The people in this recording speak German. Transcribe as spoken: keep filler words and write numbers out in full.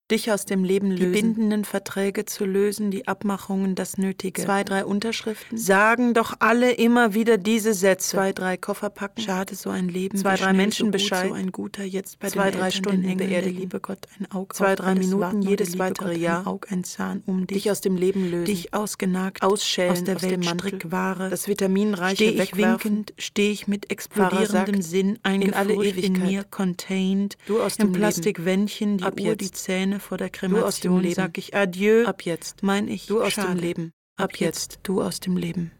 dich aus dem Leben lösen, die bindenden Verträge zu lösen, die Abmachungen, das Nötige. Zwei, drei Unterschriften, Sagen doch alle immer wieder diese Sätze. zwei, drei Koffer packen, Schade, so ein Leben. zwei, wie drei schnell Menschen so gut, Bescheid, so ein guter jetzt bei zwei, den drei Eltern, Stunden den Engeln, der beerdigen, liebe Gott, ein Auge zwei, auf drei alles Minuten, warten, jedes der liebe weitere Gott, Jahr, ein Aug, ein Zahn um dich, dich aus dem Leben lösen, dich ausgenagt, ausschälen aus der aus Welt dem Mantel, Strickware, das vitaminreiche steh ich wegwerfen, winkend, steh ich mit Pfarrer explodierendem sagt, Sinn in alle eingefurcht in, Ewigkeit, mir, contained, du aus im dem Leben, Plastikwändchen, die ab Uhr, jetzt, die Zähne vor der du aus dem Kremation, Leben, sag ich Adieu, ab jetzt, mein ich, du aus schade, dem Leben, ab jetzt, du aus dem Leben.